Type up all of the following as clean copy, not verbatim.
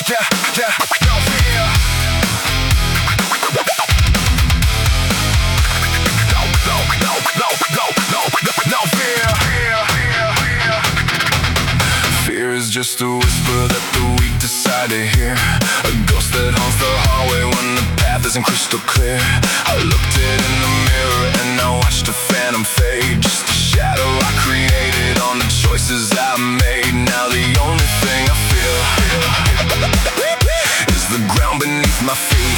no fear. No fear. Fear is just a whisper that the weak decide to hear. A ghost that haunts the hallway when the path isn't crystal clear. I looked it in the mirror and I watched a phantom fade. Just a shadow I created on the choices I made. Now the only thing I feel is the ground beneath my feet.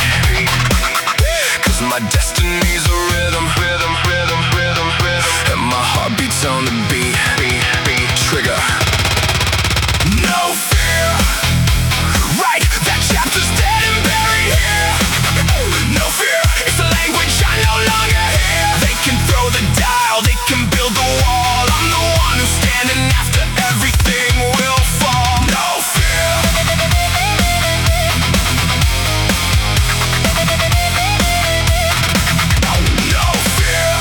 'Cause my destiny's a rhythm, rhythm, rhythm, rhythm, rhythm, and my heart beats on the beat, beat, beat, trigger. No fear. Right, that chapter's dead and buried here. No fear, it's the language I no longer hear. They can throw the dial, they can build the wall. I'm the one who's standing after everything will fall. No fear. No fear.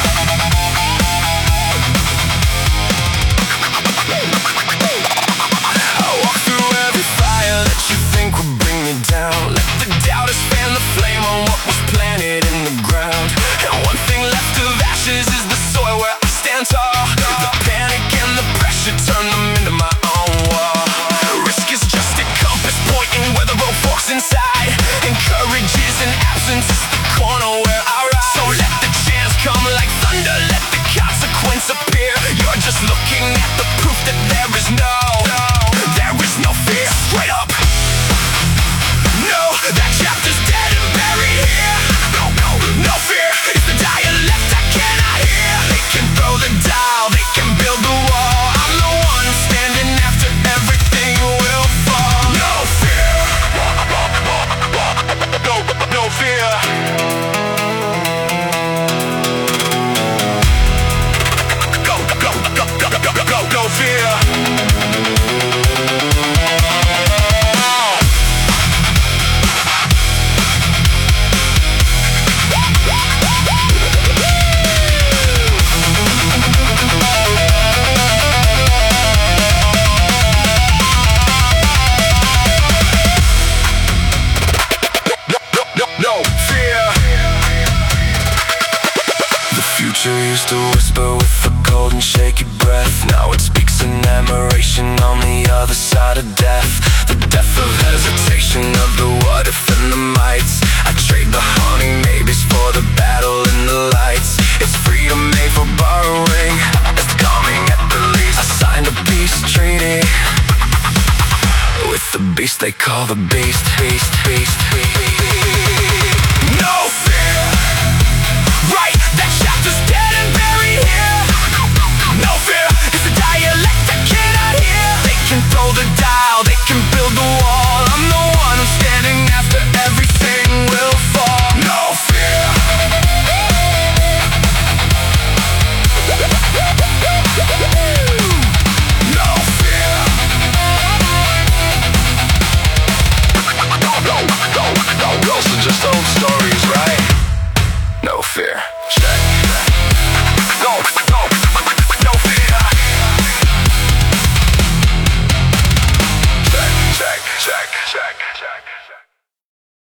I walk through every fire that you think will bring me down. Let the doubters fan the flame on what was planted in the ground. And one thing left of ashes is the soil where I stand tall. The panic and the pressure turn them into my own wall. Risk is just a compass pointing where the road forks inside. And courage is an absence, it's the corner where I ride. So let the chance come like thunder, let the consequence appear. You're just looking at the proof that there is no fear. Straight up. No, that chapter's dead and buried here. No fear. It's the dialect I cannot hear. They can throw the dial, they can build the wall. I'm the one standing after everything will fall. No fear. No fear. No fear. No fear. The future used to whisper with a cold and shaky breath. Now it speaks in admiration on the other side of death. The death of hesitation, of the what if and the mights. I trade the haunting maybes for the battle in the lights. It's freedom made for borrowing, it's coming at the least. I signed a peace treaty with the beast they call the beast, beast, beast, beast. No fear. Right, that chapter's dead and buried here. No fear, it's a dialect I cannot hear. They can throw the dial, they can build the wall. I'm the one who's standing after everything will fall. No fear. No fear. Those are just old stories, right?